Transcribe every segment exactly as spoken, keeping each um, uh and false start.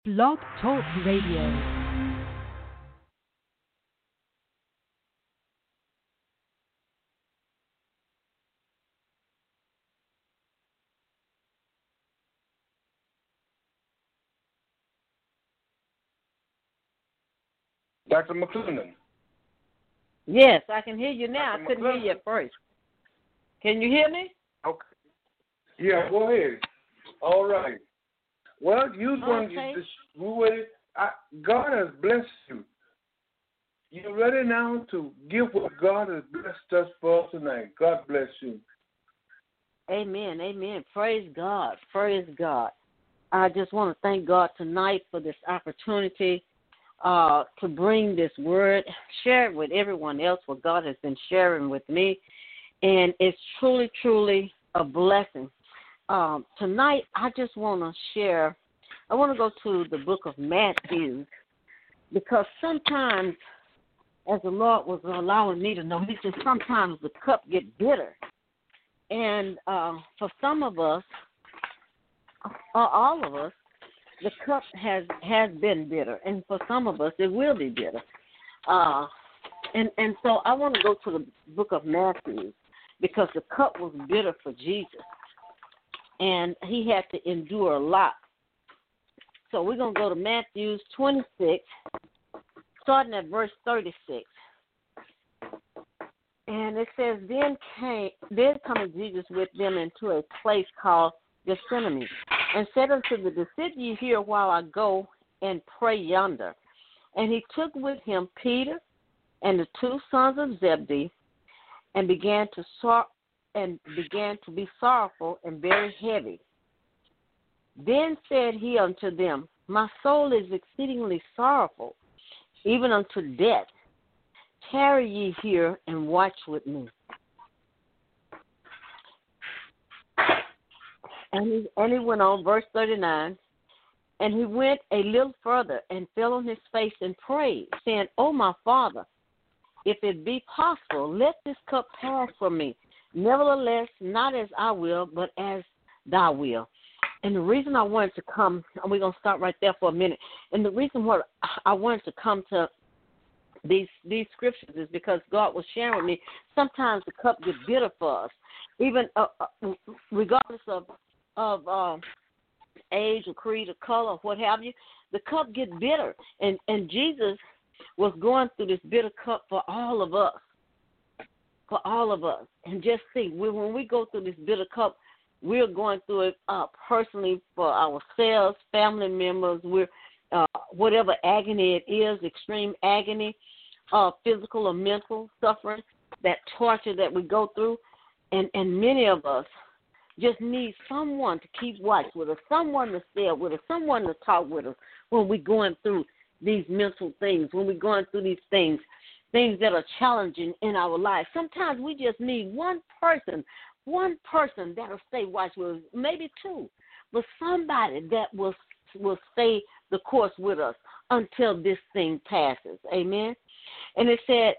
Blog Talk Radio. Doctor McClendon. Yes, I can hear you now. Doctor I couldn't hear you at first. Can you hear me? Okay. Yeah, go ahead. All right. Well, you want Okay. to we waited. I, God has blessed you. You're ready now to give what God has blessed us for tonight. God bless you. Amen. Amen. Praise God. Praise God. I just want to thank God tonight for this opportunity uh, to bring this word, share it with everyone else what God has been sharing with me. And it's truly, truly a blessing. Um, tonight, I just want to share, I want to go to the book of Matthew, because sometimes, as the Lord was allowing me to know, he said sometimes the cup get bitter. And uh, for some of us, or all of us, the cup has, has been bitter. And for some of us, it will be bitter. Uh, and, and so I want to go to the book of Matthew, because the cup was bitter for Jesus. And he had to endure a lot. So we're going to go to Matthew twenty-six, starting at verse thirty-six. And it says, Then came, then coming Jesus with them into a place called Gethsemane, and said unto them, Sit ye here while I go and pray yonder. And he took with him Peter and the two sons of Zebedee, and began to sor- and began to be sorrowful and very heavy. Then said he unto them, My soul is exceedingly sorrowful, even unto death. Tarry ye here and watch with me. And he, and he went on, verse thirty-nine, and he went a little further and fell on his face and prayed, saying, O my Father, if it be possible, let this cup pass from me. Nevertheless, not as I will, but as thy will. And the reason I wanted to come, and we're going to stop right there for a minute, and the reason why I wanted to come to these these scriptures is because God was sharing with me, sometimes the cup gets bitter for us, even uh, uh, regardless of, of uh, age or creed or color or what have you, the cup gets bitter. And, and Jesus was going through this bitter cup for all of us. For all of us. And just think, we, when we go through this bitter cup, we're going through it uh, personally for ourselves, family members, we're uh, whatever agony it is, extreme agony, uh, physical or mental suffering, that torture that we go through. And, and many of us just need someone to keep watch with us, someone to stay with us, someone to talk with us when we're going through these mental things, when we're going through these things. Things that are challenging in our lives. Sometimes we just need one person, one person that will stay watch with us, maybe two, but somebody that will will stay the course with us until this thing passes. Amen. And it said,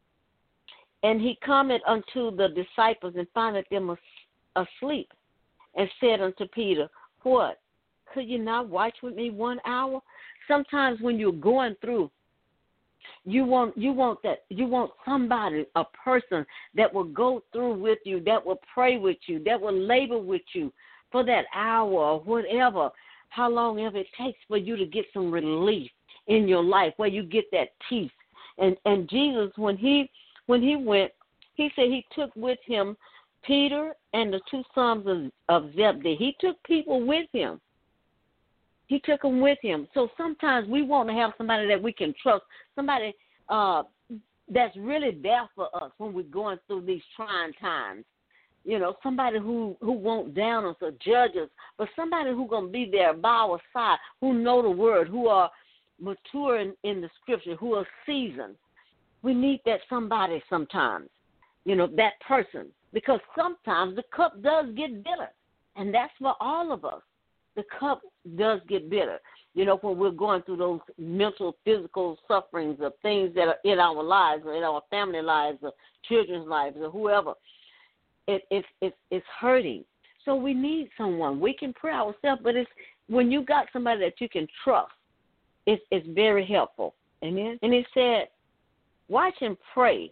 and he cometh unto the disciples and findeth them asleep, and said unto Peter, What? Could you not watch with me one hour? Sometimes when you're going through, You want you want that you want somebody, a person that will go through with you, that will pray with you, that will labor with you for that hour or whatever, how long ever it takes for you to get some relief in your life, where you get that peace. And and Jesus, when he when he went, he said he took with him Peter and the two sons of, of Zebedee. He took people with him. He took them with him. So sometimes we want to have somebody that we can trust, somebody uh, that's really there for us when we're going through these trying times. You know, somebody who, who won't down us or judge us, but somebody who's going to be there by our side, who know the word, who are mature in, in the scripture, who are seasoned. We need that somebody sometimes, you know, that person, because sometimes the cup does get bitter, and that's for all of us. The cup does get bitter. You know, when we're going through those mental, physical sufferings of things that are in our lives or in our family lives or children's lives or whoever, it, it, it, it's hurting. So we need someone. We can pray ourselves, but it's when you got somebody that you can trust, it's, it's very helpful. Amen. And he said, watch and pray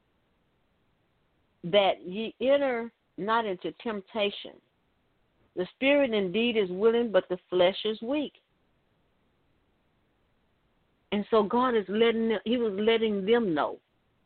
that ye enter not into temptation. The spirit indeed is willing, but the flesh is weak. And so God is letting them, he was letting them know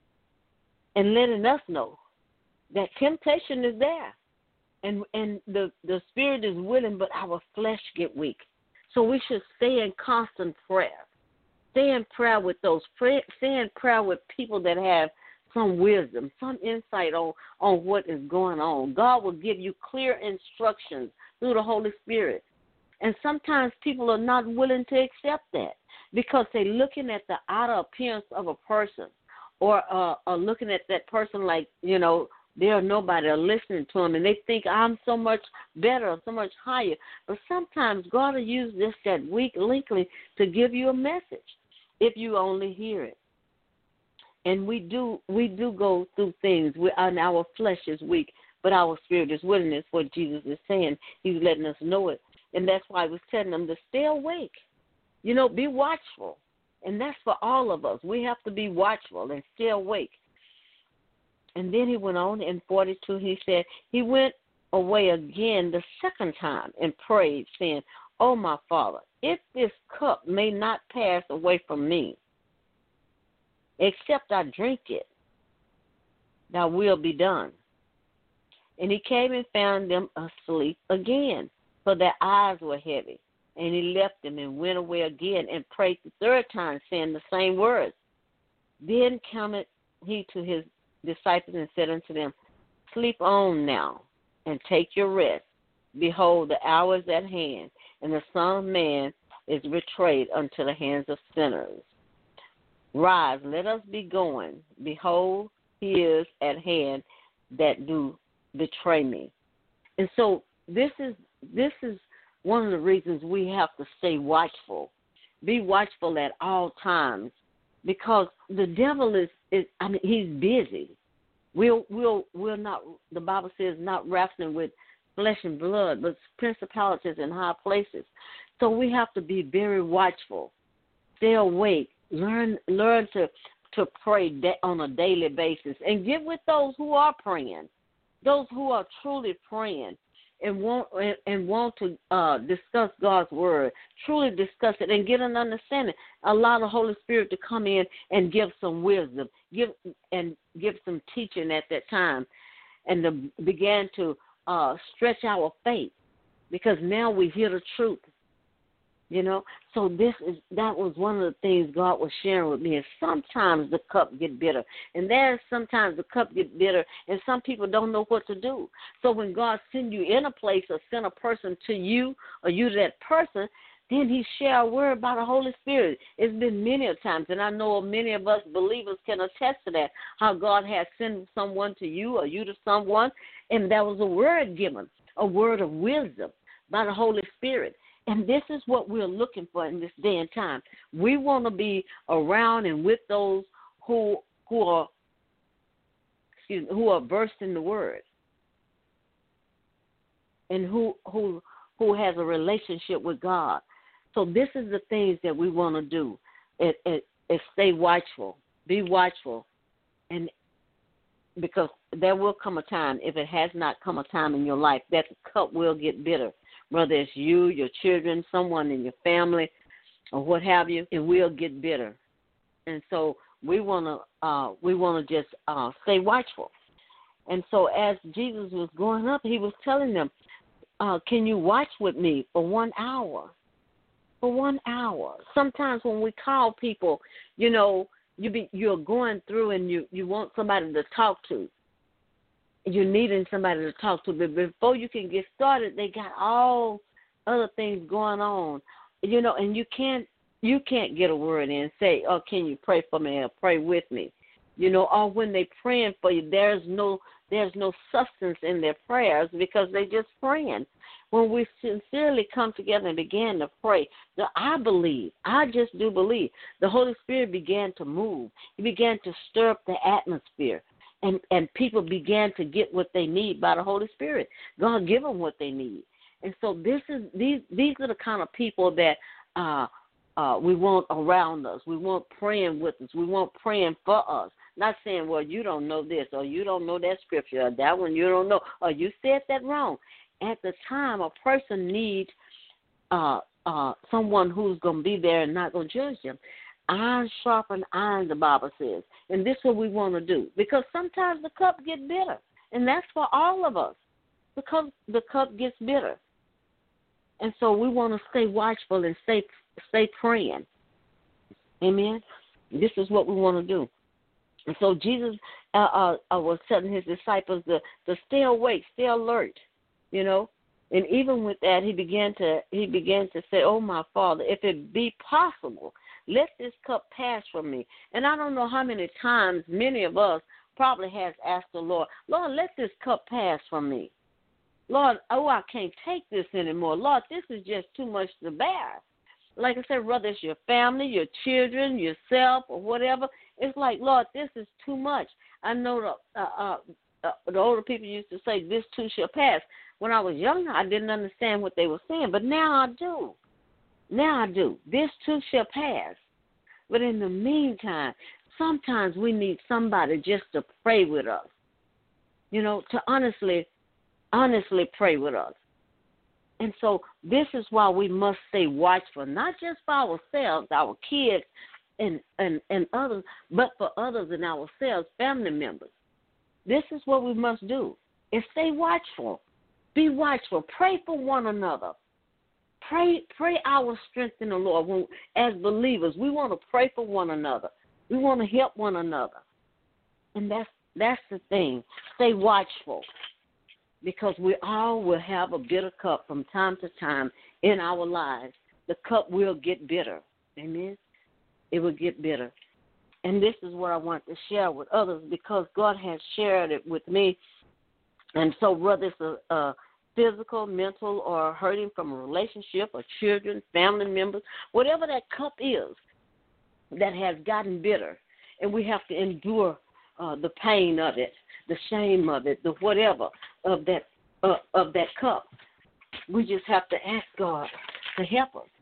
and letting us know that temptation is there. And and the, the spirit is willing, but our flesh get weak. So we should stay in constant prayer. Stay in prayer with those, pray, stay in prayer with people that have some wisdom, some insight on, on what is going on. God will give you clear instructions through the Holy Spirit. And sometimes people are not willing to accept that because they're looking at the outer appearance of a person or uh, are looking at that person like, you know, they're nobody or listening to them, and they think I'm so much better, so much higher. But sometimes God will use this, that weak linkly to give you a message if you only hear it. And we do we do go through things, we, and our flesh is weak, but our spirit is willing. That's what Jesus is saying. He's letting us know it. And that's why he was telling them to stay awake. You know, be watchful. And that's for all of us. We have to be watchful and stay awake. And then he went on in forty-two, he said, he went away again the second time and prayed, saying, "Oh, my Father, if this cup may not pass away from me, except I drink it, thy will be done." And he came and found them asleep again, for their eyes were heavy. And he left them and went away again and prayed the third time, saying the same words. Then cometh he to his disciples and said unto them, "Sleep on now, and take your rest. Behold, the hour is at hand, and the Son of Man is betrayed unto the hands of sinners. Rise, let us be going. Behold, he is at hand that do betray me." And so this is this is one of the reasons we have to stay watchful. Be watchful at all times, because the devil is, is I mean, he's busy. We'll we'll we're not, the Bible says, not wrestling with flesh and blood, but principalities in high places. So we have to be very watchful. Stay awake. Learn learn to to pray on a daily basis, and get with those who are praying, those who are truly praying and want and, and want to uh, discuss God's word, truly discuss it and get an understanding. Allow the Holy Spirit to come in and give some wisdom, give and give some teaching at that time, and to begin to uh, stretch our faith, because now we hear the truth. You know, so this is that was one of the things God was sharing with me. Is sometimes the cup get bitter, and there's sometimes the cup get bitter, and some people don't know what to do. So when God send you in a place or send a person to you, or you to that person, then He share a word by the Holy Spirit. It's been many a times, and I know many of us believers can attest to that. How God has sent someone to you, or you to someone, and there was a word given, a word of wisdom by the Holy Spirit. And this is what we're looking for in this day and time. We want to be around and with those who who are excuse me, who are versed in the word, and who who who has a relationship with God. So this is the things that we want to do. It, it, it stay watchful, be watchful, and because there will come a time, if it has not come a time in your life, that the cup will get bitter. Whether it's you, your children, someone in your family, or what have you, it will get bitter. And so we want to uh, we want to just uh, stay watchful. And so as Jesus was going up, he was telling them, uh, "Can you watch with me for one hour? For one hour." Sometimes when we call people, you know, you be you're going through and you, you want somebody to talk to. You're needing somebody to talk to, but before you can get started, they got all other things going on, you know, and you can't you can't get a word in and say, "Oh, can you pray for me or pray with me?" You know, or when they praying for you, there's no there's no substance in their prayers because they just praying. When we sincerely come together and begin to pray, now I believe, I just do believe, the Holy Spirit began to move. He began to stir up the atmosphere. And, and people began to get what they need by the Holy Spirit. God give them what they need. And so this is these these are the kind of people that uh, uh, we want around us. We want praying with us. We want praying for us. Not saying, well, you don't know this, or you don't know that scripture, or that one you don't know, or you said that wrong. At the time, a person needs uh, uh, someone who's going to be there and not going to judge them. Iron sharpen iron, the Bible says. And this is what we want to do. Because sometimes the cup gets bitter. And that's for all of us. Because the cup gets bitter. And so we want to stay watchful and stay stay praying. Amen? This is what we want to do. And so Jesus uh, uh, was telling his disciples to, to stay awake, stay alert, you know. And even with that, he began to he began to say, oh, my Father, if it be possible, let this cup pass from me. And I don't know how many times many of us probably has asked the Lord, Lord, let this cup pass from me. Lord, oh, I can't take this anymore. Lord, this is just too much to bear. Like I said, whether it's your family, your children, yourself, or whatever, it's like, Lord, this is too much. I know the, uh, uh, uh, the older people used to say, this too shall pass. When I was younger, I didn't understand what they were saying, but now I do. Now I do. This too shall pass. But in the meantime, sometimes we need somebody just to pray with us, you know, to honestly, honestly pray with us. And so this is why we must stay watchful, not just for ourselves, our kids, and, and, and others, but for others and ourselves, family members. This is what we must do, is stay watchful. Be watchful. Pray for one another. Pray pray our strength in the Lord. When, as believers, we want to pray for one another. We want to help one another. And that's that's the thing. Stay watchful. Because we all will have a bitter cup from time to time in our lives. The cup will get bitter. Amen? It will get bitter. And this is what I want to share with others because God has shared it with me. And so whether it's a, a physical, mental, or hurting from a relationship, or children, family members, whatever that cup is that has gotten bitter, and we have to endure uh, the pain of it, the shame of it, the whatever of that uh, of that cup. We just have to ask God to help us.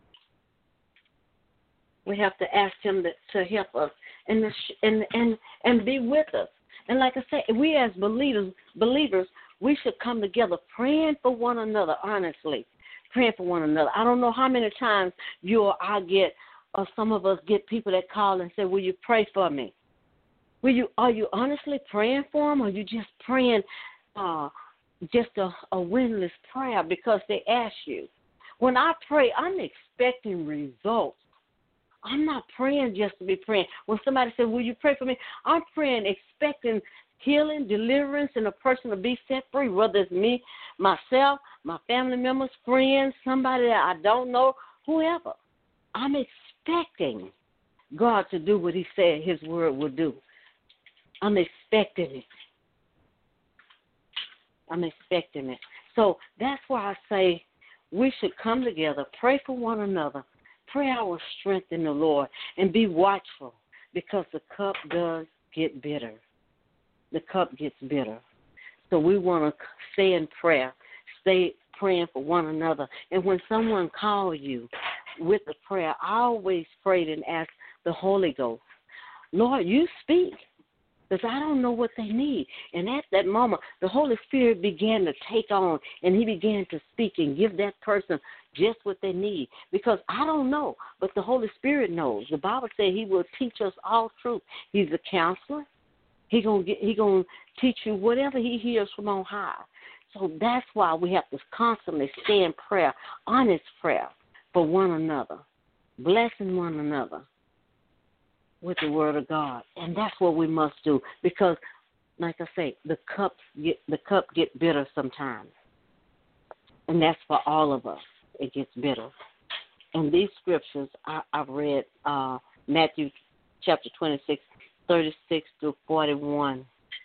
We have to ask Him to, to help us and, the, and and and be with us. And like I said, we as believers, believers, we should come together praying for one another, honestly, praying for one another. I don't know how many times you or I get, or some of us get people that call and say, will you pray for me? Will you? Are you honestly praying for them, or are you just praying uh, just a, a windless prayer because they ask you? When I pray, I'm expecting results. I'm not praying just to be praying. When somebody says, will you pray for me? I'm praying expecting healing, deliverance, and a person to be set free, whether it's me, myself, my family members, friends, somebody that I don't know, whoever. I'm expecting God to do what He said His word will do. I'm expecting it. I'm expecting it. So that's why I say we should come together, pray for one another, pray our strength in the Lord, and be watchful because the cup does get bitter. The cup gets bitter. So we want to stay in prayer, stay praying for one another. And when someone calls you with a prayer, I always pray and ask the Holy Ghost, Lord, you speak, because I don't know what they need. And at that moment, the Holy Spirit began to take on, and He began to speak and give that person just what they need. Because I don't know, but the Holy Spirit knows. The Bible says He will teach us all truth. He's a counselor. He gonna get, he gonna teach you whatever He hears from on high. So that's why we have to constantly stay in prayer, honest prayer for one another, blessing one another with the Word of God, and that's what we must do. Because, like I say, the cup get the cup get bitter sometimes, and that's for all of us. It gets bitter. And these scriptures I, I've read uh, Matthew chapter twenty-six. thirty-six through forty-one,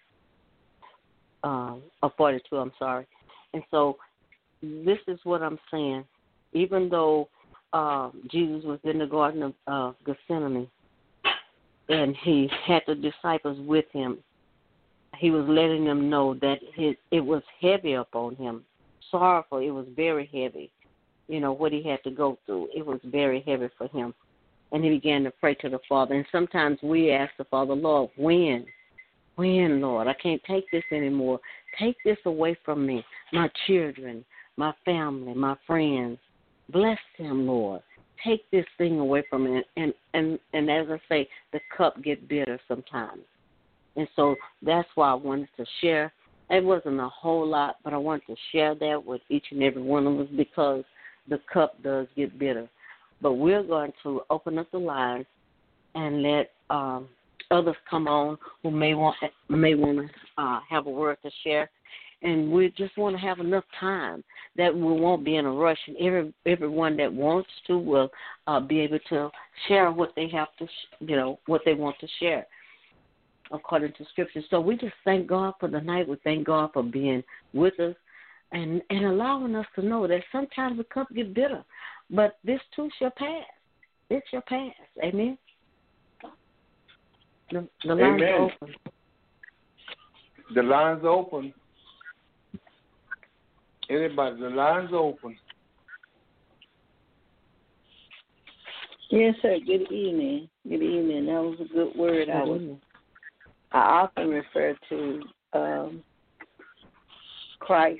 um, or forty-two, I'm sorry. And so this is what I'm saying. Even though uh, Jesus was in the Garden of uh, Gethsemane and He had the disciples with Him, He was letting them know that his, it was heavy upon Him, sorrowful. It was very heavy, you know, what he had to go through. It was very heavy for him. And he began to pray to the Father. And sometimes we ask the Father, Lord, when? When, Lord? I can't take this anymore. Take this away from me, my children, my family, my friends. Bless them, Lord. Take this thing away from me. And, and, and as I say, the cup get bitter sometimes. And so that's why I wanted to share. It wasn't a whole lot, but I wanted to share that with each and every one of us because the cup does get bitter. But we're going to open up the lines and let um, others come on who may want may want to uh, have a word to share. And we just want to have enough time that we won't be in a rush. And every everyone that wants to will uh, be able to share what they have to, sh- you know, what they want to share according to Scripture. So we just thank God for the night. We thank God for being with us and, and allowing us to know that sometimes the cup get bitter. But this too shall pass. It shall pass. Amen. The, the lines Amen. are open. The lines are open. Anybody, the lines are open. Yes, sir. Good evening. Good evening. That was a good word. I was. I often refer to um, Christ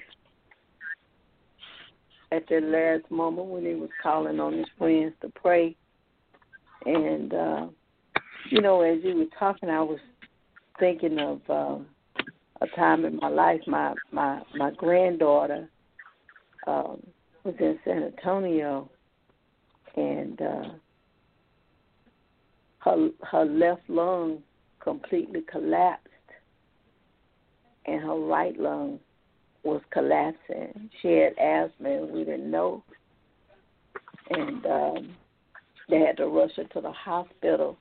at the last moment when he was calling on his friends to pray. And, uh, you know, as you were talking, I was thinking of um, a time in my life. My, my, my granddaughter um, was in San Antonio, and uh, her, her left lung completely collapsed, and her right lung was collapsing. She had asthma, and we didn't know. And um, they had to rush her to the hospital.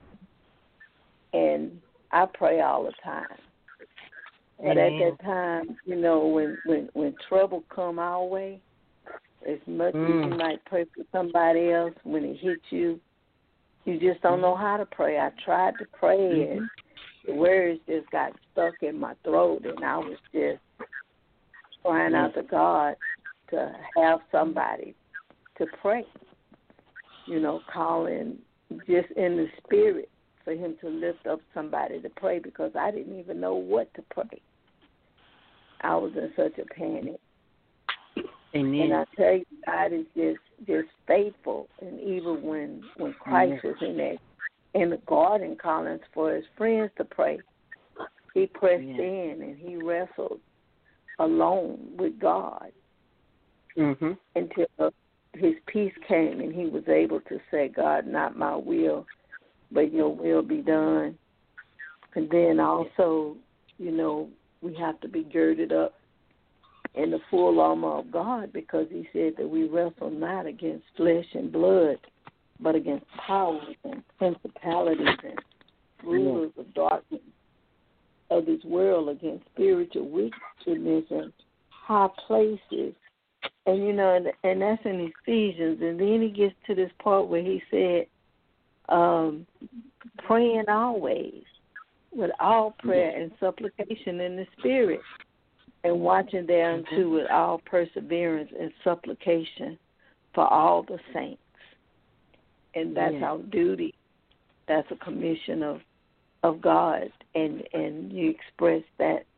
And I pray all the time. But Amen. at that time, you know, when, when, when trouble come our way, as much Mm. as you might pray for somebody else, when it hits you, you just don't know how to pray. I tried to pray, Mm-hmm. and the words just got stuck in my throat, and I was just crying out to God to have somebody to pray, you know, calling just in the spirit for him to lift up somebody to pray, because I didn't even know what to pray. I was in such a panic. Amen. And I tell you, God is just just faithful. And even when when Christ Amen. was in that in the garden calling for his friends to pray, he pressed Amen. in and he wrestled alone with God Mm-hmm. until his peace came and he was able to say, God, not my will, but your will be done. And then also, you know, we have to be girded up in the full armor of God, because he said that we wrestle not against flesh and blood, but against powers and principalities and rulers of darkness of this world, against spiritual wickedness and high places. And, you know, and, and that's in Ephesians. And then he gets to this part where he said, um, praying always with all prayer and supplication in the Spirit, and watching thereunto with all perseverance and supplication for all the saints. And that's Yeah. our duty. That's a commission of, of God. And, and you express that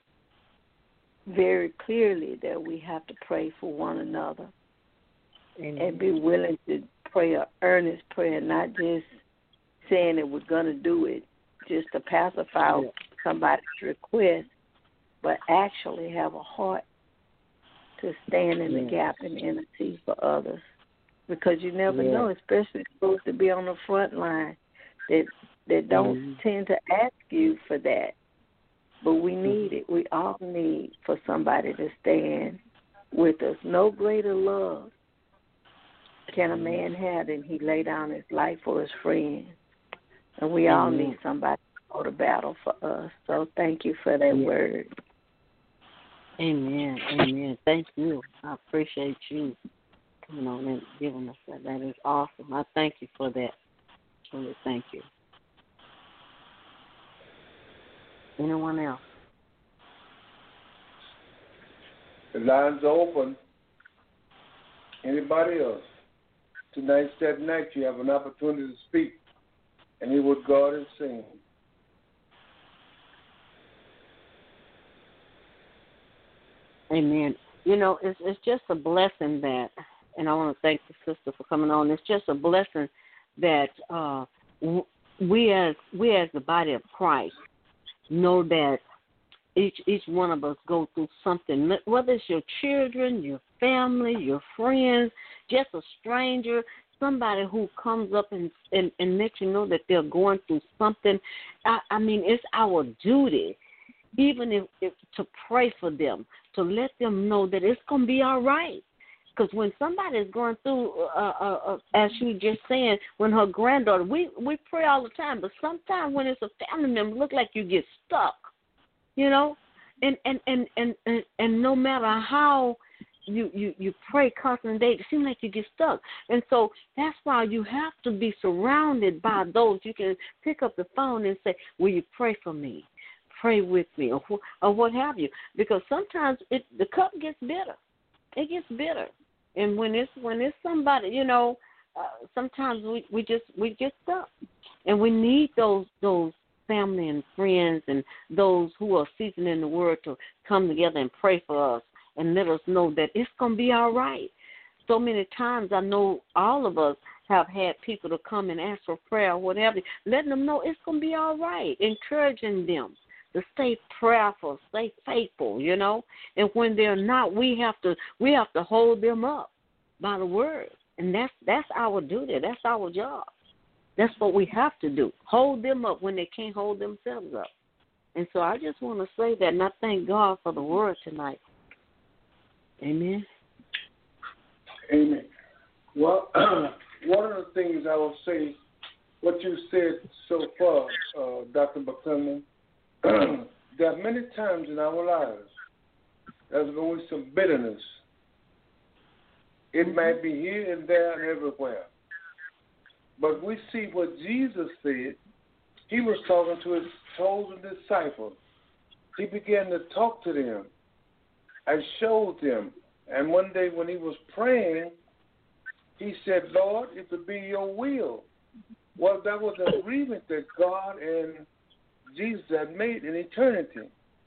very clearly, that we have to pray for one another. Amen. And be willing to pray an earnest prayer, not just saying that we're going to do it just to pacify yeah. somebody's request, but actually have a heart to stand in yeah. the gap and intercede for others. Because you never yeah. know, especially those to be on the front line that that don't mm-hmm. tend to ask you for that. But we need it. We all need for somebody to stand with us. No greater love can a man have than he lay down his life for his friend. And we all mm-hmm. need somebody to go to battle for us. So thank you for that yeah. word. Amen. Amen. Thank you. I appreciate you coming on and giving us that. That is awesome. I thank you for that. Truly, thank you. Anyone else? The lines are open. Anybody else? Tonight's that night. You have an opportunity to speak and hear what God is saying. Amen. You know, it's it's just a blessing that, and I want to thank the sister for coming on. It's just a blessing that uh, we as we as the body of Christ know that each each one of us go through something, whether it's your children, your family, your friends, just a stranger, somebody who comes up and and, and lets you know that they're going through something. I, I mean, it's our duty, even if, if to pray for them, to let them know that it's going to be all right. Because when somebody is going through, uh, uh, uh, as you were just saying, when her granddaughter, we, we pray all the time, but sometimes when it's a family member, it looks like you get stuck, you know? And and, and, and, and, and no matter how you, you, you pray constantly, it seems like you get stuck. And so that's why you have to be surrounded by those. You can pick up the phone and say, will you pray for me? Pray with me, or, or what have you. Because sometimes it, the cup gets bitter. It gets bitter. And when it's when it's somebody, you know, uh, sometimes we, we just we get stuck, and we need those those family and friends and those who are seasoned in the Word to come together and pray for us and let us know that it's gonna be all right. So many times I know all of us have had people to come and ask for prayer or whatever, letting them know it's gonna be all right, encouraging them to stay prayerful, stay faithful, you know. And when they're not, we have to we have to hold them up by the word. And that's that's our duty. That's our job. That's what we have to do. Hold them up when they can't hold themselves up. And so I just want to say that, and I thank God for the word tonight. Amen. Amen. Well, one of the things I will say, what you said so far, uh, Doctor McClendon, there are many times in our lives there's going to be some bitterness. It might be here and there and everywhere. But we see what Jesus said. He was talking to his chosen disciples. He began to talk to them and showed them. And one day when he was praying, he said, Lord, if it be your will. Well, that was an agreement that God and Jesus had made in eternity.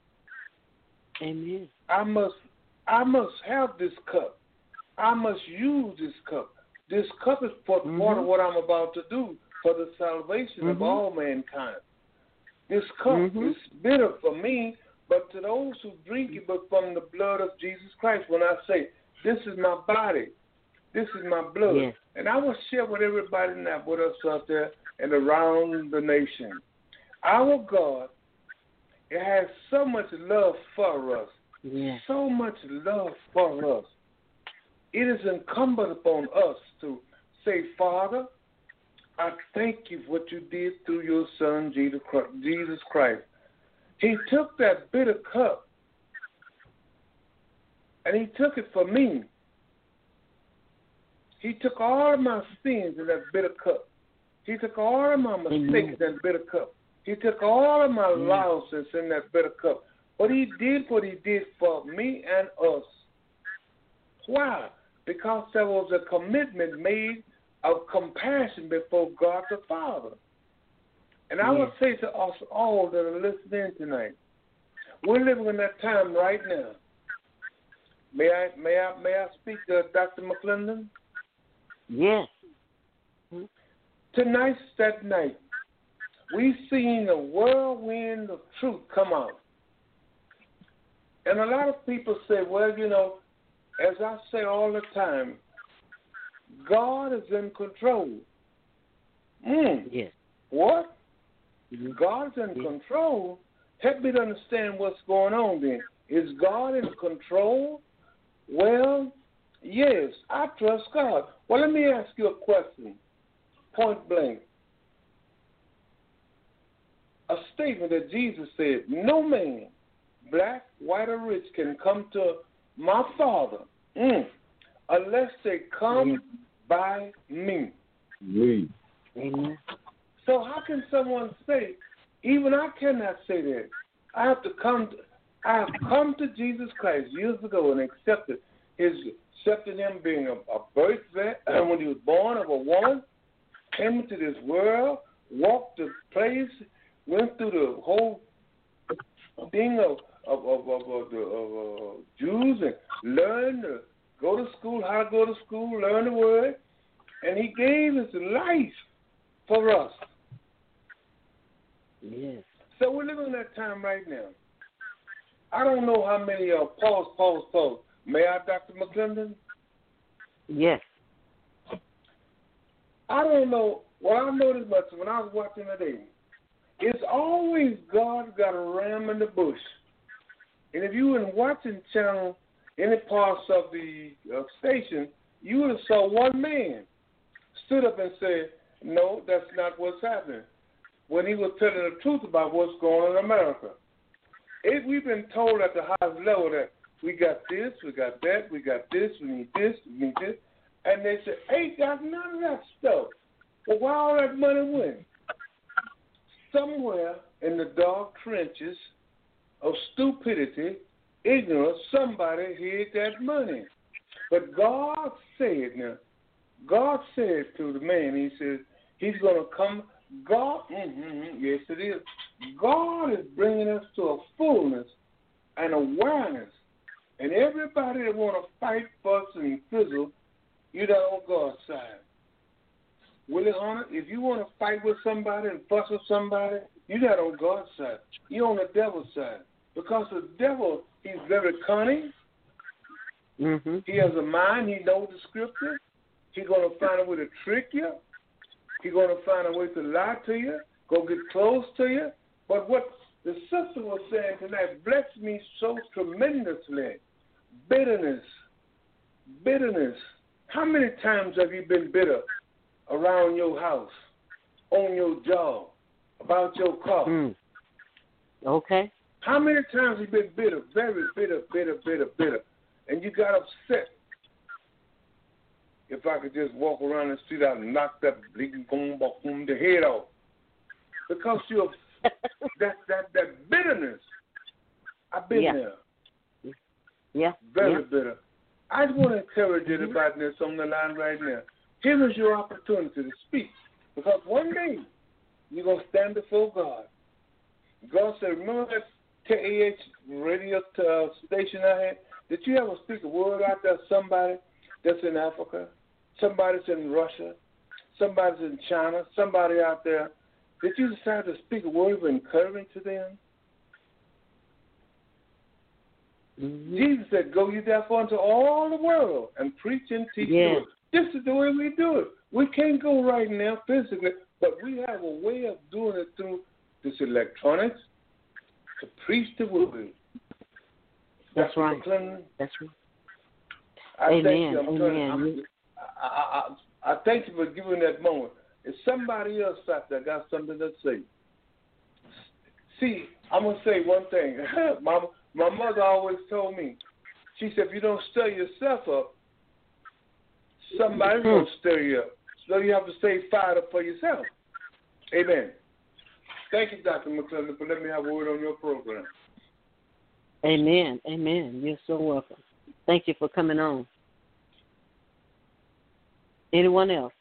Amen. I must I must have this cup. I must use this cup. This cup is for mm-hmm. part of what I'm about to do for the salvation mm-hmm. of all mankind. This cup mm-hmm. is bitter for me, but to those who drink it, but from the blood of Jesus Christ. When I say, this is my body, this is my blood. Yes. And I will share with everybody now, with us out there and around the nation. Our God, it has so much love for us, yeah. so much love for us. It is incumbent upon us to say, Father, I thank you for what you did through your Son, Jesus Christ. He took that bitter cup, and he took it for me. He took all of my sins in that bitter cup. He took all of my mistakes in that bitter cup. He took all of my losses in that bitter cup. But he did what he did for me and us. Why? Because there was a commitment made of compassion before God the Father. And I would say to us all that are listening tonight, we're living in that time right now. May I may I may I speak to Doctor McClendon? Yes. Tonight's that night. We've seen a whirlwind of truth come out. And a lot of people say, well, you know, as I say all the time, God is in control. Mm. Yes. What? Mm-hmm. God's in yes. control? Help me to understand what's going on then. Is God in control? Well, yes, I trust God. Well, let me ask you a question, point blank. A statement that Jesus said, no man, black, white, or rich, can come to my Father mm, unless they come mm. by me. Mm. Amen. So how can someone say, even I cannot say that. I have to come to, I have come to Jesus Christ years ago and accepted his accepted him being a, a birth vet when he was born of a woman, came into this world, walked the place, went through the whole thing of of of, of, of the of, uh, Jews and learned to go to school, how to go to school, learn the word, and he gave his life for us. Yes. So we're living in that time right now. I don't know how many uh, pause, pause, pause. May I, Doctor McClendon? Yes. I don't know. Well, I know this much when I was watching today. It's always God got a ram in the bush. And if you were watching channel, any parts of the uh, station, you would have saw one man stood up and said, no, that's not what's happening, when he was telling the truth about what's going on in America. If we've been told at the highest level that we got this, we got that, we got this, we need this, we need this, and they said, ain't got none of that stuff. Well, where all that money went? Somewhere in the dark trenches of stupidity, ignorance, somebody hid that money. But God said, now, God said to the man, he says, he's going to come. God, mm-hmm, yes it is. God is bringing us to a fullness and awareness. And everybody that want to fight, fuss, and fizzle, you're not on God's side. Willie Hunter, if you want to fight with somebody and fuss with somebody, you're not on God's side. You're on the devil's side. Because the devil, he's very cunning. Mm-hmm. He has a mind. He knows the scripture. He's going to find a way to trick you. He's going to find a way to lie to you, go get close to you. But what the sister was saying tonight blessed me so tremendously. Bitterness. Bitterness. How many times have you been bitter around your house, on your job, about your car? Mm. Okay. How many times have you been bitter, very bitter, bitter, bitter, bitter, and you got upset? If I could just walk around the street, I'd knock that bleeding boom, boom, the head off. Because you're that that that bitterness. I've been yeah. there. Yeah. Very yeah. bitter. I just want to encourage everybody that's on the line right now. Here is your opportunity to speak. Because one day you're going to stand before God. God said, remember that K A H radio uh, station I had? Did you ever speak a word out there to somebody that's in Africa? Somebody's in Russia? Somebody's in China? Somebody out there? Did you decide to speak a word of encouragement to them? Mm-hmm. Jesus said, go ye therefore into all the world and preach and teach. Yes. This is the way we do it. We can't go right now physically, but we have a way of doing it through this electronics to preach the word. That's Doctor right. McClendon, That's right. I Amen. thank you. I'm Amen. telling you, I, I, I, I thank you for giving that moment. If somebody else out there got something to say, see, I'm gonna say one thing. my my mother always told me. She said, if you don't stir yourself up, somebody's gonna stir you up. So you have to stay fired up for yourself. Amen. Thank you, Doctor McClendon, for letting me have a word on your program. Amen. Amen. You're so welcome. Thank you for coming on. Anyone else?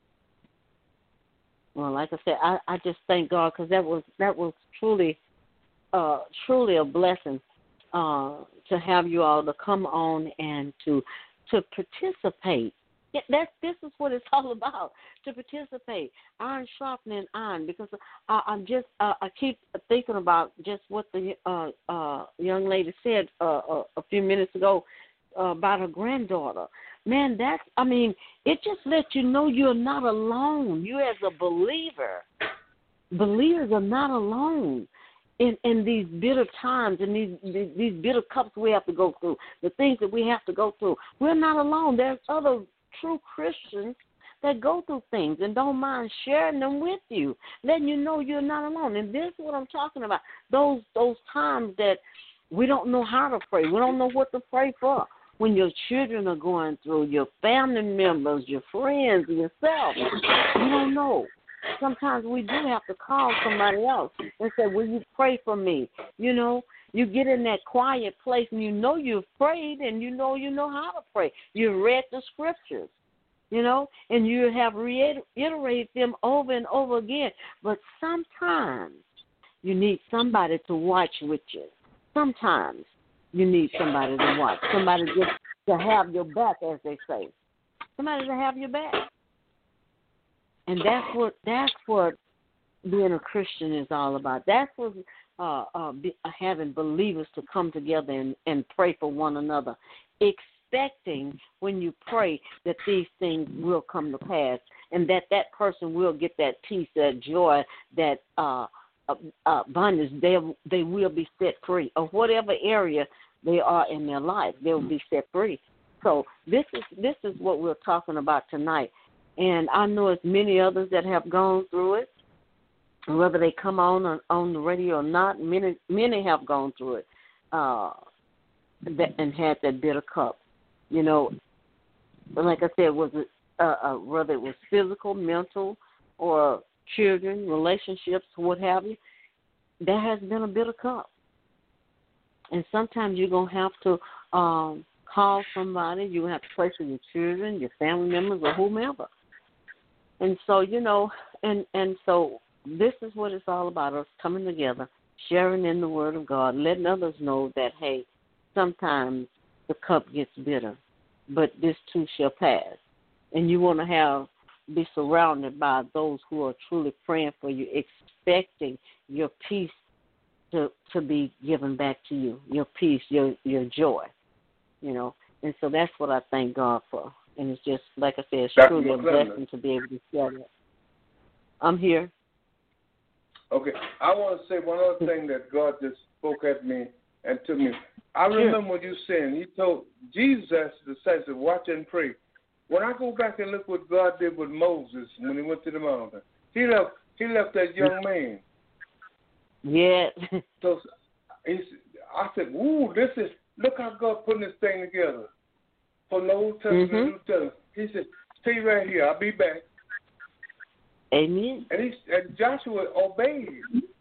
Well, like I said, I, I just thank God because that was that was truly, uh, truly a blessing uh, to have you all to come on and to to participate. Yeah, that this is what it's all about, to participate. Iron sharpening iron, because I, I'm just uh, I keep thinking about just what the uh, uh, young lady said uh, a, a few minutes ago uh, about her granddaughter. Man, that's, I mean, it just lets you know you're not alone. You as a believer, believers are not alone in, in these bitter times and these, these these bitter cups we have to go through, the things that we have to go through. We're not alone. There's other true Christians that go through things and don't mind sharing them with you, letting you know you're not alone. And this is what I'm talking about, those those times that we don't know how to pray. We don't know what to pray for. When your children are going through, your family members, your friends, yourself, you don't know. Sometimes we do have to call somebody else and say, will you pray for me? You know, You get in that quiet place and you know you've prayed and you know you know how to pray. You've read the scriptures, you know, and you have reiterated them over and over again. But sometimes you need somebody to watch with you. Sometimes you need somebody to watch, somebody just to have your back, as they say. Somebody to have your back. And that's what that's what being a Christian is all about. That's what uh, uh, be, uh, having believers to come together and, and pray for one another, expecting when you pray that these things will come to pass and that that person will get that peace, that joy, that uh, uh, abundance. They they will be set free of whatever area they are in their life. They will be set free. So this is this is what we're talking about tonight. And I know it's many others that have gone through it, whether they come on on, on the radio or not. Many many have gone through it uh, that, and had that bitter cup. You know, like I said, was it uh, uh, whether it was physical, mental, or children, relationships, what have you, there has been a bitter cup. And sometimes you're going to have to um, call somebody. You're going to have to pray for your children, your family members, or whomever. And so, you know, and, and so this is what it's all about, us coming together, sharing in the Word of God, letting others know that, hey, sometimes the cup gets bitter, but this too shall pass. And you want to have be surrounded by those who are truly praying for you, expecting your peace to to be given back to you, your peace, your your joy, you know. And so that's what I thank God for. And it's just, like I said, it's Doctor truly McClendon. a blessing to be able to share that. I'm here. Okay, I want to say one other thing that God just spoke at me and to me. I remember what you saying. He told Jesus asked the disciples, watch and pray. When I go back and look what God did with Moses when he went to the mountain, he left he left that young man. Yeah. So he, I said, "Ooh, this is look how God putting this thing together from the Old Testament Mm-hmm. to New Testament." He said, "Stay right here. I'll be back." Amen. And he and Joshua obeyed.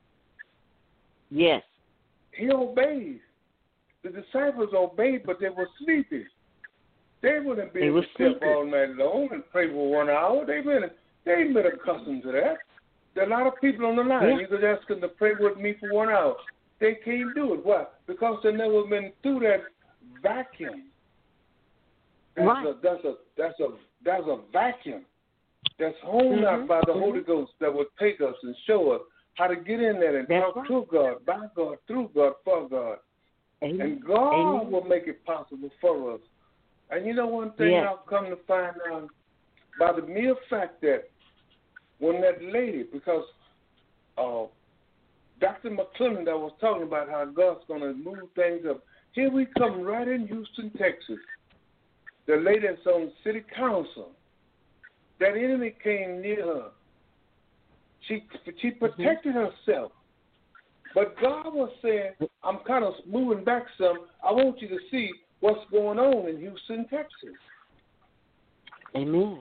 Yes. He obeyed. The disciples obeyed, but they were sleepy. They wouldn't be They able were to step sleeping. all night long and pray for one hour. They've been they ain't been accustomed to that. There are a lot of people on the line. Yeah. You could ask them to pray with me for one hour. They can't do it. Why? Because they've never been through that vacuum. That's Right. a that's a that's a that's a vacuum that's honed Mm-hmm. out by the Mm-hmm. Holy Ghost that will take us and show us how to get in there and That's talk right. to God, by God, through God, for God. Amen. And God Amen. will make it possible for us. And you know one thing Yes. I've come to find out by the mere fact that when that lady, because uh, Doctor McClendon that was talking about how God's going to move things up, here we come right in Houston, Texas. The lady that's on city council, that enemy came near her. She she protected mm-hmm. herself. But God was saying, I'm kind of moving back some. I want you to see what's going on in Houston, Texas. Amen.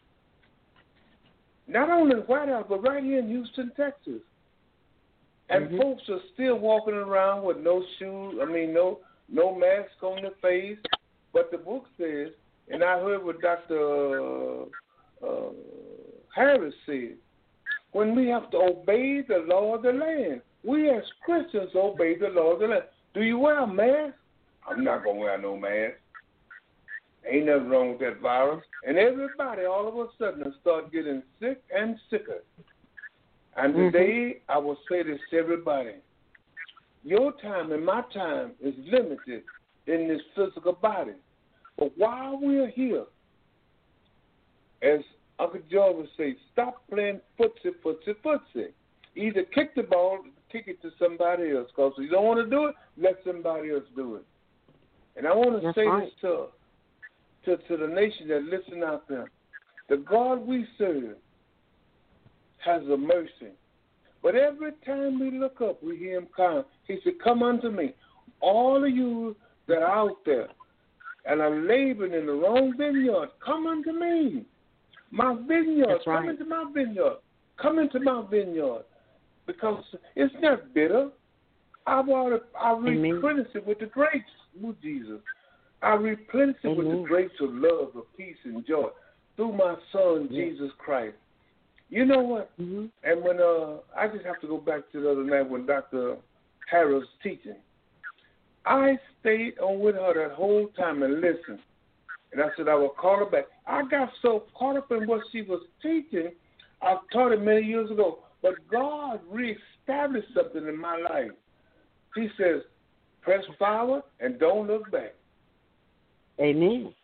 Not only in White House, but right here in Houston, Texas. And mm-hmm. folks are still walking around with no shoes, I mean, no no mask on their face. But the book says, and I heard what Doctor Uh, Harris said, when we have to obey the law of the land, we as Christians obey the law of the land. Do you wear a mask? I'm not going to wear no mask. Ain't nothing wrong with that virus. And everybody all of a sudden start getting sick and sicker. And mm-hmm. today I will say this to everybody. Your time and my time is limited in this physical body. But while we're here, as Uncle George would say, stop playing footsie, footsie, footsie. Either kick the ball or kick it to somebody else. Because if you don't want to do it, let somebody else do it. And I want to That's say right. this to, to, to the nation that listen out there. The God we serve has a mercy. But every time we look up, we hear him crying. He said, come unto me, all of you that are out there and are laboring in the wrong vineyard, come unto me. My vineyard, That's right. come into my vineyard. Come into my vineyard. Because it's not bitter. I want to, I replenish it with the grapes, with Jesus. I replenish it Amen. with the grapes of love, of peace, and joy through my Son, yes. Jesus Christ. You know what? Mm-hmm. And when uh, I just have to go back to the other night when Doctor Harris teaching. I stayed on with her that whole time and listened. And I said I would call her back. I got so caught up in what she was teaching. I taught it many years ago. But God reestablished something in my life. He says, press forward and don't look back. Amen.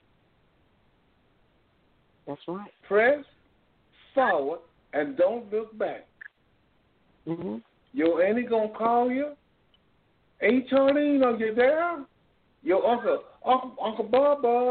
That's right. Press forward and don't look back. Mm-hmm. Your auntie going to call you. Hey, Charlene, are you there? Your uncle, Uncle, Uncle Bob, Bob.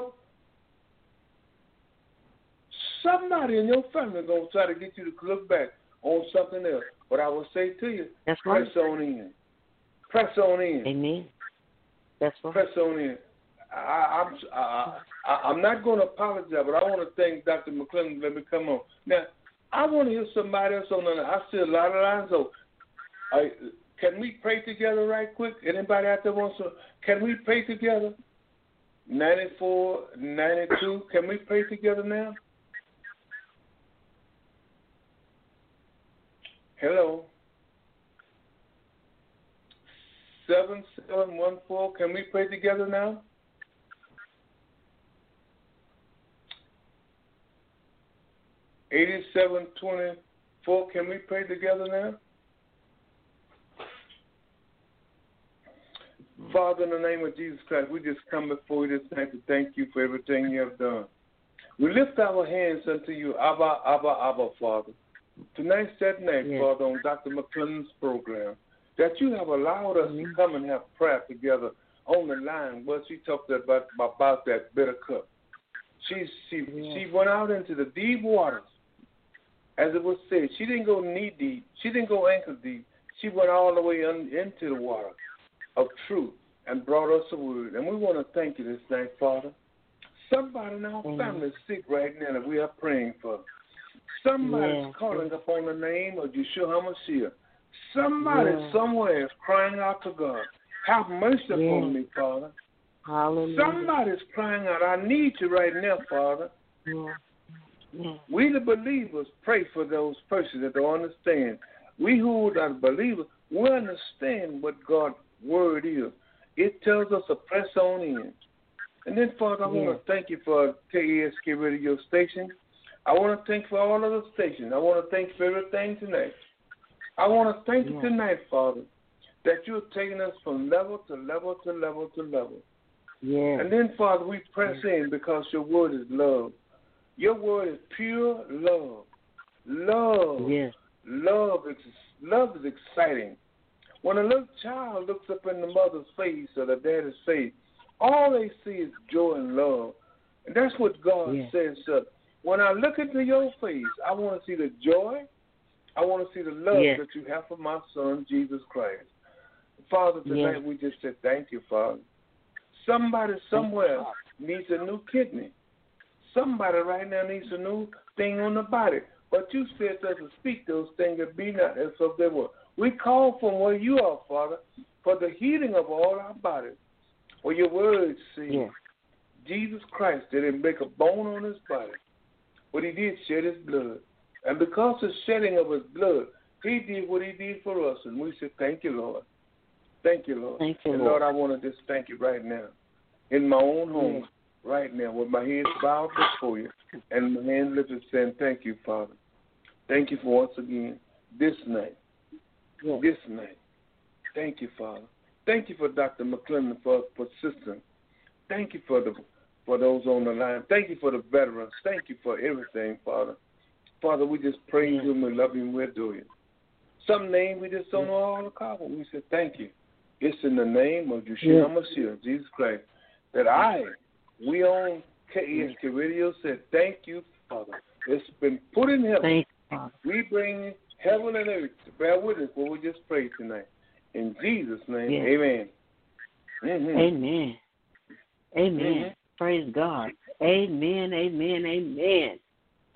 Somebody in your family going to try to get you to look back on something else. But I will say to you, That's press right. on in. Press on in. Amen. That's right. Press on in. I, I'm I, I, I'm not going to apologize, but I want to thank Doctor McClellan. Let me come on. Now, I want to hear somebody else on the line. I see a lot of lines. So, I, can we pray together right quick? Anybody out there wants to? Can we pray together? ninety-four, ninety-two. Can we pray together now? Hello. seven seven one four. Can we pray together now? eighty-seven twenty-four. Can we pray together now? Father, in the name of Jesus Christ, we just come before you this night to thank you for everything you have done. We lift our hands unto you, Abba, Abba, Abba, Father. Tonight's that night, yes. Father, on Doctor McClellan's program, that you have allowed us mm-hmm. to come and have prayer together on the line where she talked about, about that bitter cup. She, she, yes. she went out into the deep waters, as it was said. She didn't go knee deep. She didn't go ankle deep. She went all the way un, into the water of truth and brought us a word. And we want to thank you this night, Father. Somebody in our mm-hmm. family is sick right now that we are praying for. Somebody's yeah. calling upon the name of Yeshua HaMashiach. Somebody yeah. somewhere is crying out to God. Have mercy yeah. upon me, Father. Hallelujah. Somebody's crying out, I need you right now, Father. Yeah. Yeah. We the believers pray for those persons that don't understand. We who are the believers, we understand what God's word is. It tells us to press on in. And then, Father, I yeah. want to thank you for K E S K radio station. I want to thank you for all of the stations. I want to thank you for everything tonight. I want to thank yeah. you tonight, Father, that you're taking us from level to level to level to level. Yeah. And then, Father, we press yeah. in because your word is love. Your word is pure love. Love. Yeah. Love is, love is exciting. When a little child looks up in the mother's face or the daddy's face, all they see is joy and love. And that's what God yeah. says. Uh, when I look into your face, I want to see the joy. I want to see the love yeah. that you have for my son, Jesus Christ. Father, tonight yeah. we just say thank you, Father. Somebody somewhere needs a new kidney. Somebody right now needs a new thing on the body. But you said us to speak those things that be not as if they were. We call from where you are, Father, for the healing of all our bodies. For your words say, yeah. Jesus Christ didn't make a bone on his body, but he did shed his blood. And because of the shedding of his blood, he did what he did for us. And we say, thank you, Lord. Thank you, Lord. Thank you, and Lord. Lord, I want to just thank you right now. In my own home, yeah. right now, with my head bowed before you, and my hands lifted saying, thank you, Father. Thank you for once again this night. Yeah. This night. Thank you, Father. Thank you for Doctor McClellan for persistence. Thank you for the for those on the line. Thank you for the veterans. Thank you for everything, Father. Father, we just praise you and we love you and we adore you. Some name we just don't know all the call, but we say thank you. It's in the name of Yeshua HaMashiach, Jesus Christ, that I, we on K E S K Radio, said thank you, Father. It's been put in heaven. Thank you, Father. We bring heaven and earth to bear witness what we just prayed tonight. In Jesus' name, yes. amen. Mm-hmm. Amen. Amen. Mm-hmm. Praise God. Amen, amen, amen.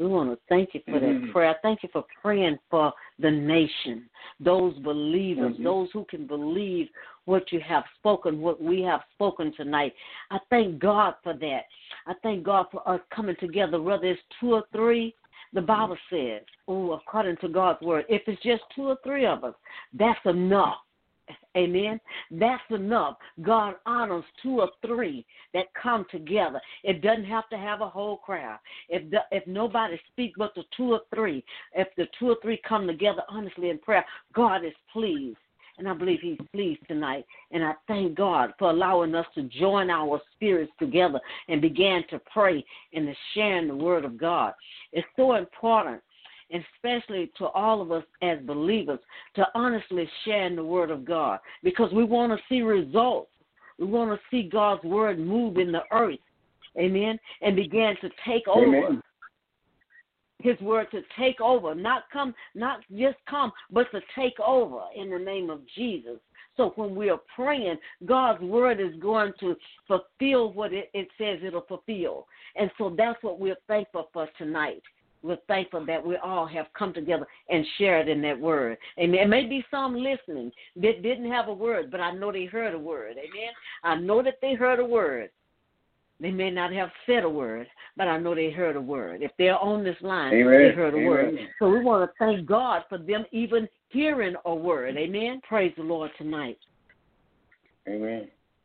We want to thank you for mm-hmm. that prayer. Thank you for praying for the nation, those believers, mm-hmm. those who can believe what you have spoken, what we have spoken tonight. I thank God for that. I thank God for us coming together, whether it's two or three. The Bible says, oh, according to God's word, if it's just two or three of us, that's enough. Amen. That's enough. God honors two or three that come together. It doesn't have to have a whole crowd. If the, if nobody speaks but the two or three, if the two or three come together honestly in prayer, God is pleased. And I believe he's pleased tonight. And I thank God for allowing us to join our spirits together and begin to pray and to share the word of God. It's so important, especially to all of us as believers, to honestly share in the word of God, because we want to see results. We want to see God's word move in the earth, amen, and begin to take over. Amen. His word to take over, not come, not just come, but to take over in the name of Jesus. So when we are praying, God's word is going to fulfill what it, it says it'll fulfill. And so that's what we're thankful for tonight. We're thankful that we all have come together and shared in that word. Amen. There may be some listening that didn't have a word, but I know they heard a word. Amen. I know that they heard a word. They may not have said a word, but I know they heard a word. If they're on this line, Amen. they heard a Amen. word. So we want to thank God for them even hearing a word. Amen. Praise the Lord tonight. Amen.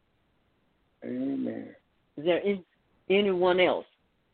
Amen. Is there any, anyone else?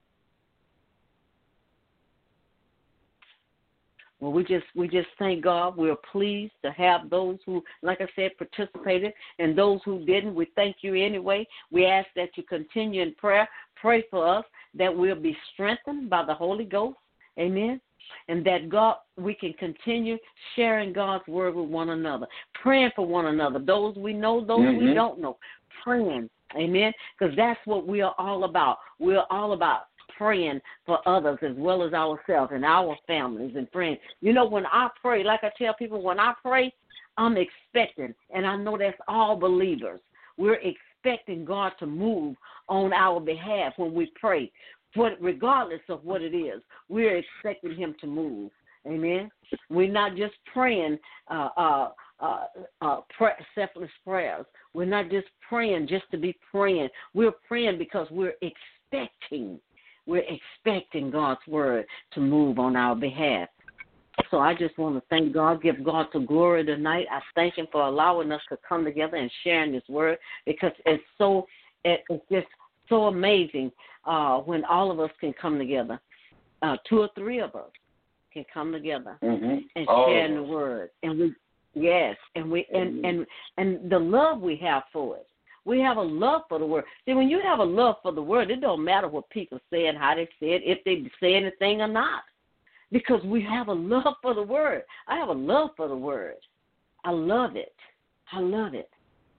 Well, we just we just thank God. We're pleased to have those who, like I said, participated, and those who didn't. We thank you anyway. We ask that you continue in prayer. Pray for us that we'll be strengthened by the Holy Ghost. Amen. And that God, we can continue sharing God's word with one another, praying for one another. Those we know, those mm-hmm. we don't know, praying. Amen. Because that's what we are all about. We're all about praying for others as well as ourselves and our families and friends. You know, when I pray, like I tell people, when I pray, I'm expecting, and I know that's all believers. We're expecting God to move on our behalf when we pray, but regardless of what it is, we're expecting him to move. Amen. We're not just praying uh, uh, uh, uh, pray, selfless prayers. We're not just praying just to be praying. We're praying because we're expecting We're expecting God's word to move on our behalf. So I just want to thank God, give God the glory tonight. I thank him for allowing us to come together and sharing this word, because it's so, it's just so amazing uh, when all of us can come together. Uh, two or three of us can come together mm-hmm. and all share in the word. And we, yes, and we and, and and the love we have for it. We have a love for the word. See, when you have a love for the word, it don't matter what people say and how they say it, if they say anything or not, because we have a love for the word. I have a love for the word. I love it. I love it.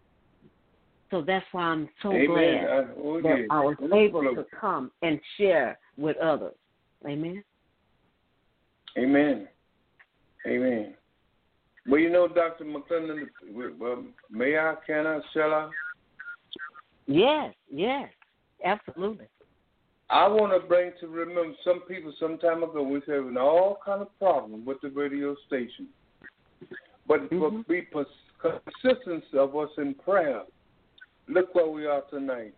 So that's why I'm so Amen. glad I, oh, that yeah. I was able to come and share with others. Amen. Amen. Amen. Well, you know, Doctor McClendon, well, may I, can I, shall I? Yes, yes, absolutely. I want to bring to remember some people some time ago was having all kind of problems with the radio station. But mm-hmm. for be persistence of us in prayer, look where we are tonight.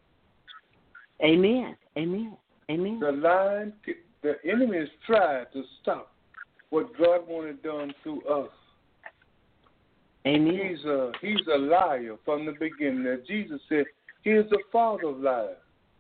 Amen. Amen. Amen. The line, the enemy has tried to stop what God wanted done through us. Amen. He's a he's a liar from the beginning. As Jesus said, he is the father of liars.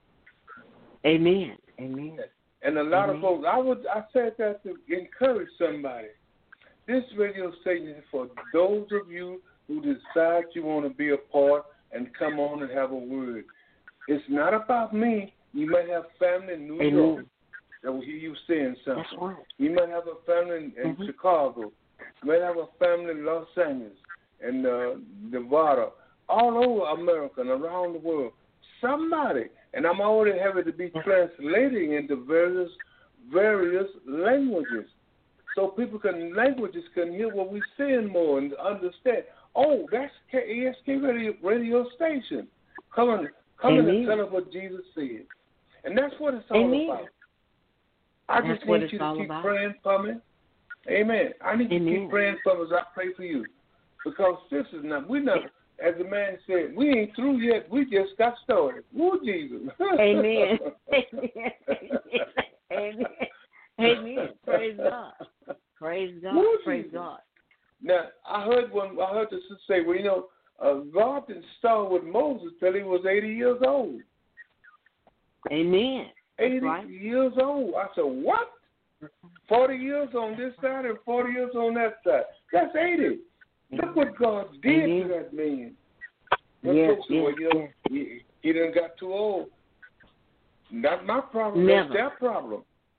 Amen. Amen. And a lot Amen. of folks, I would I said that to encourage somebody. This radio station is for those of you who decide you want to be a part and come on and have a word. It's not about me. You might have family in New Amen. York that will hear you saying something. That's right. You might have a family in, in mm-hmm. Chicago. You might have a family in Los Angeles and uh, Nevada, all over America and around the world. Somebody, and I'm already having to be translating into various various languages, so people can languages can hear what we're saying more and understand. Oh, that's K E S K radio, radio station. Come on, come in and tell us what Jesus said, and that's what it's all Amen. about. I That's just what need it's you to all keep about. praying for me. Amen. I need you to Amen. keep praying for me as I pray for you. Because this is not, we're not, as the man said, we ain't through yet. We just got started. Woo, Jesus. Amen. Amen. Amen. Amen. Praise God. Praise God. Woo, Praise Jesus. God. Now, I heard one, I heard the sister say, well, you know, uh, God didn't start with Moses till he was eighty years old. Amen. That's eighty right. years old. I said, what? forty years on this side and forty years on that side. That's eighty. Look what God did Amen. to that man. But Yes, folks say, yes, well, you know, yes. he, he done got too old. Not my problem. Never. That's their problem.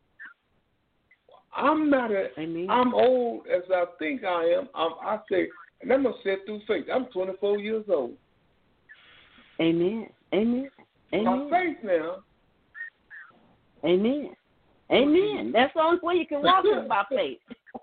I'm not a, Amen. I'm old as I think I am. I'm, I say, and I'm going to say it through faith. I'm twenty-four years old. Amen. Amen. Amen. My faith now. Amen. Amen. That's the only way you can walk is by faith.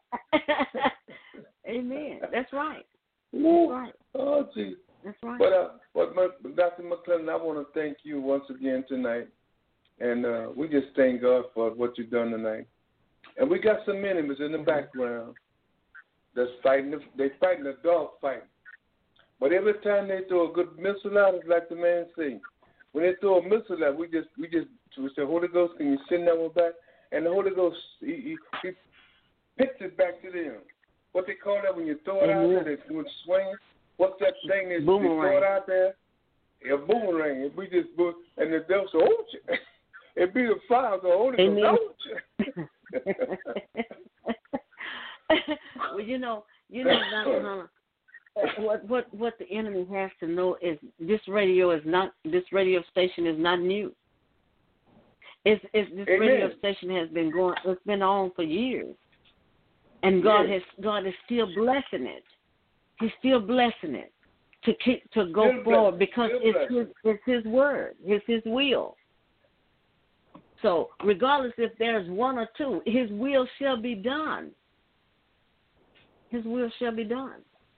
Amen. That's right. That's right. Oh, geez. That's right. But, uh, but my, Doctor McClellan, I want to thank you once again tonight. And uh, we just thank God for what you've done tonight. And we got some enemies in the background that's fighting. The, they fighting a dog fight. But every time they throw a good missile out, it's like the man say. When they throw a missile out, we just we just we say, Holy Ghost, can you send that one back? And the Holy Ghost, he, he, he picks it back to them. What they call that when you throw it out there, they do it swing. What's that thing that you throw it out there? A boomerang. If we just and the devil say, oh, it be the fire, the Holy Ghost. Well, you know, you know, Doctor Hunter, what what what the enemy has to know is this radio is not this radio station is not new. It's, it's this Amen. radio station has been going. It's been on for years, and God yes. has God is still blessing it. He's still blessing it to keep to go still forward blessing. because still it's blessing. his it's His word, it's His will. So regardless if there's one or two, His will shall be done. His will shall be done.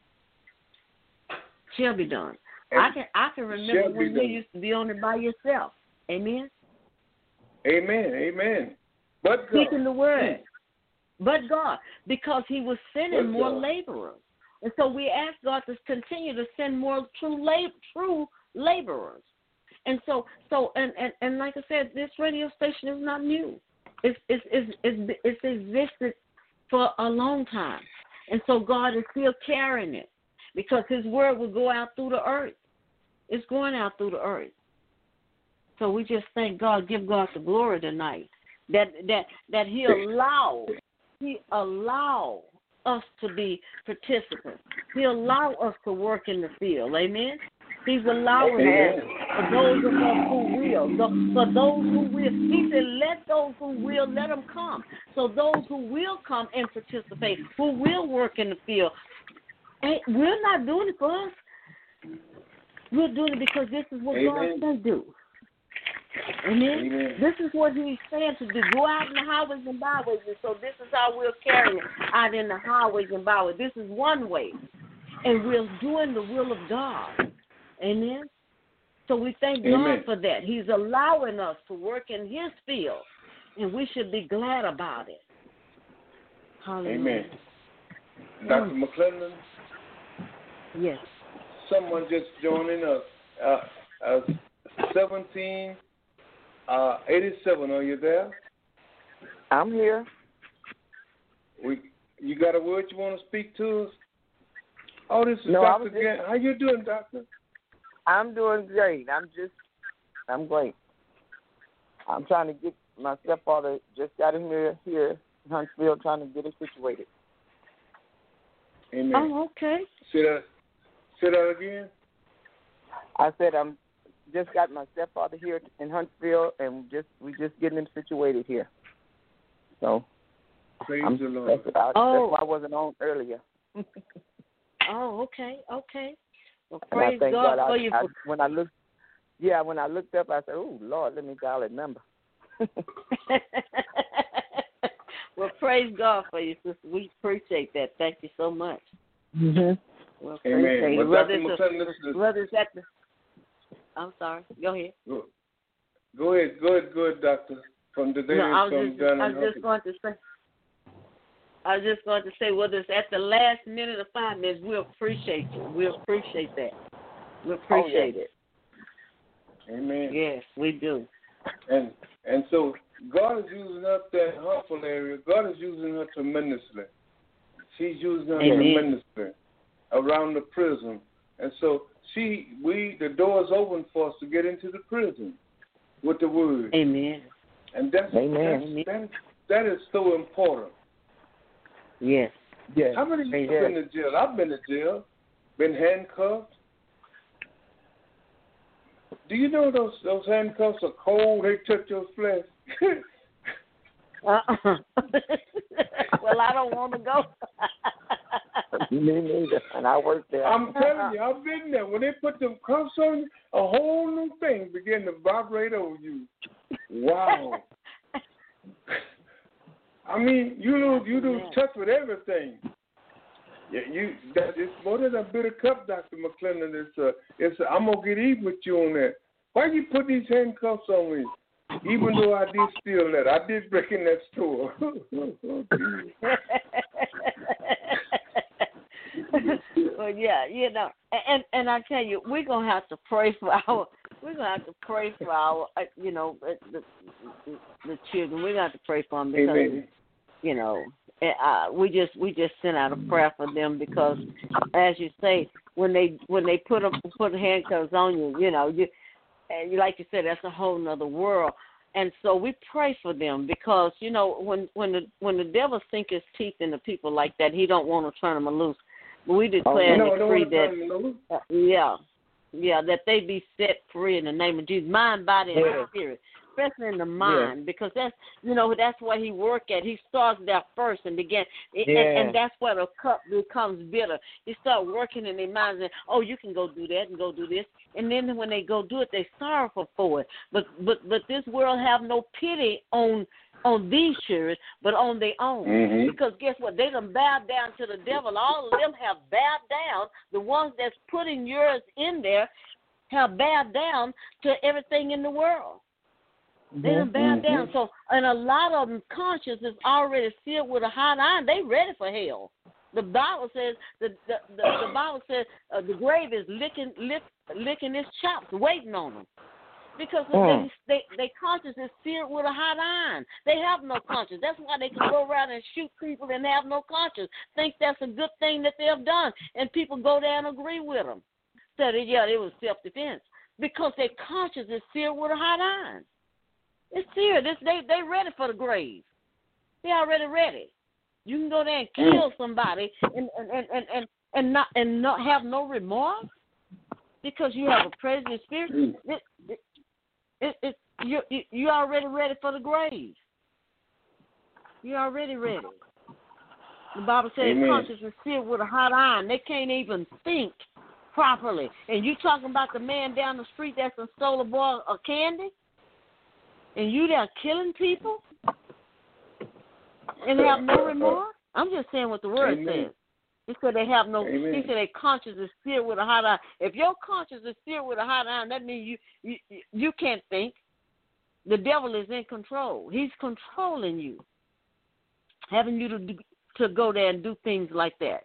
Shall be done. And I can I can remember when you used to be on it by yourself. Amen. Amen. Amen. But God. Speaking the word. But God, because He was sending but more God. laborers. And so we ask God to continue to send more true lab, true laborers. And so so and, and, and like I said, this radio station is not new. It's it's it's it's, it's existed for a long time. And so God is still carrying it because His word will go out through the earth. It's going out through the earth. So we just thank God, give God the glory tonight. That that that He allow He allow us to be participants. He allow us to work in the field. Amen. He's allowing Amen. us for those of us who will. So for those who will, He said, let those who will, let them come. So those who will come and participate, who will work in the field, hey, we're not doing it for us. We're doing it because this is what Amen. God can do. Amen? Amen. This is what He's saying to do. Go out in the highways and byways. And so this is how we're carrying it out in the highways and byways. This is one way. And we're doing the will of God. Amen? So we thank Amen. God for that. He's allowing us to work in His field. And we should be glad about it. Hallelujah. Amen. Doctor Mm. McClellan, Yes. someone just joining us. Uh, uh, seventeen uh, eighty-seven, are you there? I'm here. We, you got a word you want to speak to us? Oh, this is No, I Doctor was just- Gant. How you doing, Doctor? I'm doing great. I'm just, I'm great. I'm trying to get my stepfather just got him here, here in Huntsville, trying to get it situated. Amen. Oh, okay. Say that. Say that again. I said I'm just got my stepfather here in Huntsville, and just we just getting him situated here. So Praise I'm, the Lord. that's, I, Oh. that's why I wasn't on earlier. Oh, okay, okay. Well, And I praise thank God, God. for I, you. I, For... when I looked, yeah, when I looked up, I said, "Oh Lord, let me dial that number." Well, praise God for you, sister. We appreciate that. Thank you so much. Mm-hmm. Well, Amen. appreciate Well, it. Whether Doctor it's McClellan, a- listen to- whether it's at the... I'm sorry. Go ahead. Go, go ahead. Go ahead. Go ahead, Doctor. from the day No, I was from just, Dun I and was just going to say. I was just going to say, whether it's at the last minute or five minutes, we appreciate you. We appreciate that. We appreciate oh, it. Amen. Yes, we do. And and so God is using her that Huntsville area. God is using her tremendously. She's using her Amen. tremendously around the prison. And so she, we, the door's open for us to get into the prison with the word. Amen. And that's, Amen. that's that, that is so important. Yes. Yes. How many of you Yes. have been to jail? I've been to jail, been handcuffed. Do you know those those handcuffs are cold? They touch your flesh. Uh-uh. Well, I don't want to go. Me neither. And I worked there. I'm telling you, I've been there. When they put them cuffs on you, a whole new thing begin to vibrate over you. Wow. I mean, you lose you lose touch with everything. Yeah, you that it's more than a bitter cup, Doctor McClendon. It's a, it's a, I'm gonna get even with you on that. Why you put these handcuffs on me? Even though I did steal that, I did break in that store. Well, yeah, you know, and and I tell you, we're gonna have to pray for our. We're gonna have to pray for our, uh, you know, the, the, the children. We're gonna have to pray for them because, Amen. you know, uh, we just we just sent out a prayer for them because, as you say, when they when they put them, put handcuffs on you, you know, you, and you like you said, that's a whole nother world. And so we pray for them because, you know, when when the when the devil sink his teeth into people like that, he don't want to turn them loose. But we declare oh, and no, decree that, uh, yeah, yeah, that they be set free in the name of Jesus, mind, body, and Yeah. spirit, especially in the mind, yeah. because that's, you know, that's where he work at. He starts there first and begin, Yeah. and, and that's where the cup becomes bitter. He start working in their minds and, oh, you can go do that and go do this, and then when they go do it, they sorrowful for it. But but but this world have no pity on. on these children, but on their own. Mm-hmm. Because guess what? They done bowed down to the devil. All of them have bowed down. The ones that's putting yours in there have bowed down to everything in the world. They done bowed Mm-hmm. down. So, and a lot of them conscience is already sealed with a hot iron. They ready for hell. The Bible says the the, the, the Bible says uh, the grave is licking lick, licking its chops, waiting on them. Because mm. they, they they conscience is seared with a hot iron. They have no conscience. That's why they can go around and shoot people and have no conscience. Think that's a good thing that they have done, and people go down and agree with them. So that, yeah, it was self-defense because their conscience is seared with a hot iron. It's seared. It's, they they ready for the grave. They already ready. You can go there and kill somebody and and and and, and, and not and not have no remorse because you have a prejudiced spirit. It, it, It, it, you, you, you're already ready for the grave. You're already ready. The Bible says Amen. conscience is sealed with a hot iron. They can't even think properly. And you talking about the man down the street that's stole a boy of candy? And you there killing people? And have no remorse? I'm just saying what the word Amen. says. He said they have no. Amen. He said their conscience is seared with a hot iron. If your conscience is seared with a hot iron, that means you you you can't think. The devil is in control. He's controlling you, having you to do, to go there and do things like that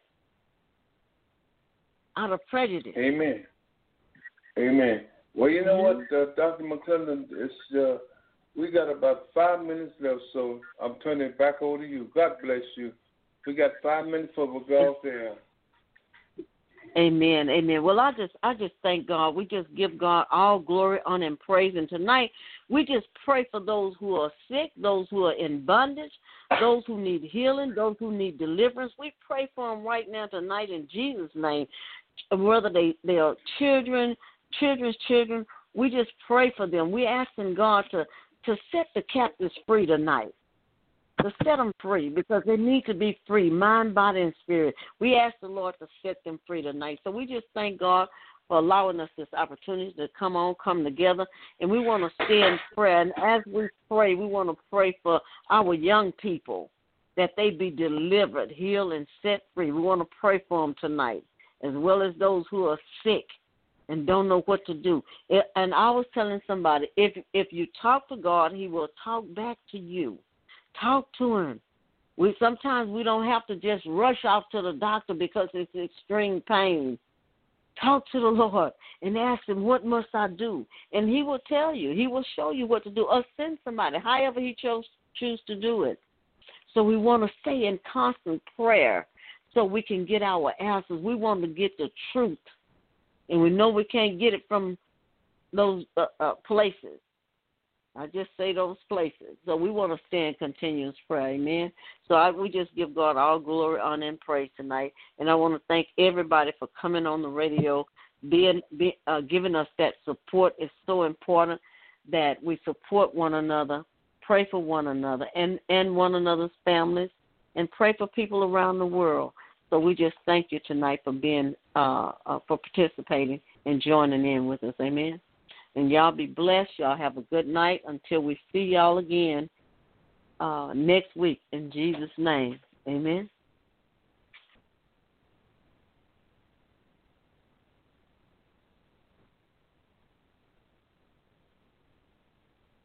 out of prejudice. Amen. Amen. Well, you know what, uh, Doctor McClendon, it's uh, we got about five minutes left, so I'm turning it back over to you. God bless you. We got five minutes for we go there. Amen, amen. Well, I just, I just thank God. We just give God all glory, honor, and praise. And tonight, we just pray for those who are sick, those who are in bondage, those who need healing, those who need deliverance. We pray for them right now tonight in Jesus' name. Whether they, they are children, children's children, we just pray for them. We're asking God to, to set the captives free tonight. To set them free because they need to be free, mind, body, and spirit. We ask the Lord to set them free tonight. So we just thank God for allowing us this opportunity to come on, come together, and we want to stay in prayer. And as we pray, we want to pray for our young people that they be delivered, healed, and set free. We want to pray for them tonight, as well as those who are sick, and don't know what to do. It, and I was telling somebody, if if you talk to God, he will talk back to you. Talk to him. We sometimes we don't have to just rush off to the doctor because it's extreme pain. Talk to the Lord and ask him, what must I do? And he will tell you. He will show you what to do, or send somebody, however he chose choose to do it. So we want to stay in constant prayer so we can get our answers. We want to get the truth, and we know we can't get it from those uh, uh, places. I just say those places. So we want to stay in continuous prayer, amen. So I, we just give God all glory, honor, and praise tonight. And I want to thank everybody for coming on the radio, being, be, uh, giving us that support. It's so important that we support one another, pray for one another and, and one another's families, and pray for people around the world. So we just thank you tonight for being, uh, uh, for participating and joining in with us, amen. And y'all be blessed. Y'all have a good night until we see y'all again uh, next week. In Jesus' name, amen.